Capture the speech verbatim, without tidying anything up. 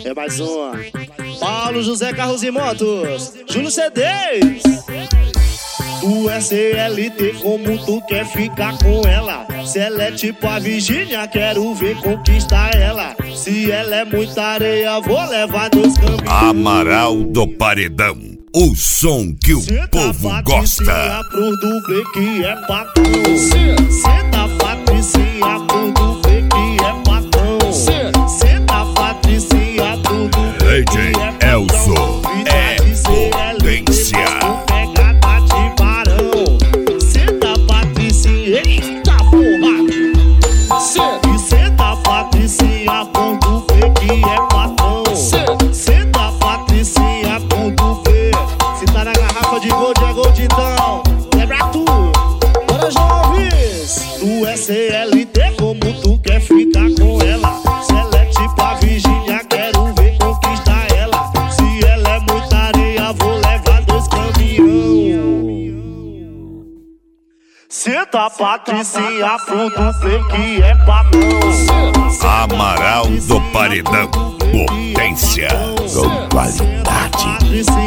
É mais uma. Paulo José Carros e Motos, Júlio C Ds. Tu é C L T, como tu quer ficar com ela? Se ela é tipo a Virgínia, quero ver conquistar ela. Se ela é muita areia, vou levar dois caminhos. Amaral do Paredão, o som que o Senta povo gosta. Pro dublê que é patrão. Senta Patricinha pro dublê que é patrão. Senta Patricinha pro dublê que é patrão. Elson é potência. Eita porra! E senta Patricinha com dublê que é patrão. Senta Patricinha com dublê. Se tá na garrafa de gold é gold então. Lembra tudo. Bora jovens. Tu é C L T, como tu quer ficar com ela? Se ela é tipo a Virgínia, quero ver conquistar ela. Se ela é muita areia, vou levar dois caminhão. Senta Patricinha pro dublê que é patrão. Amaral do Paredão, potência com qualidade.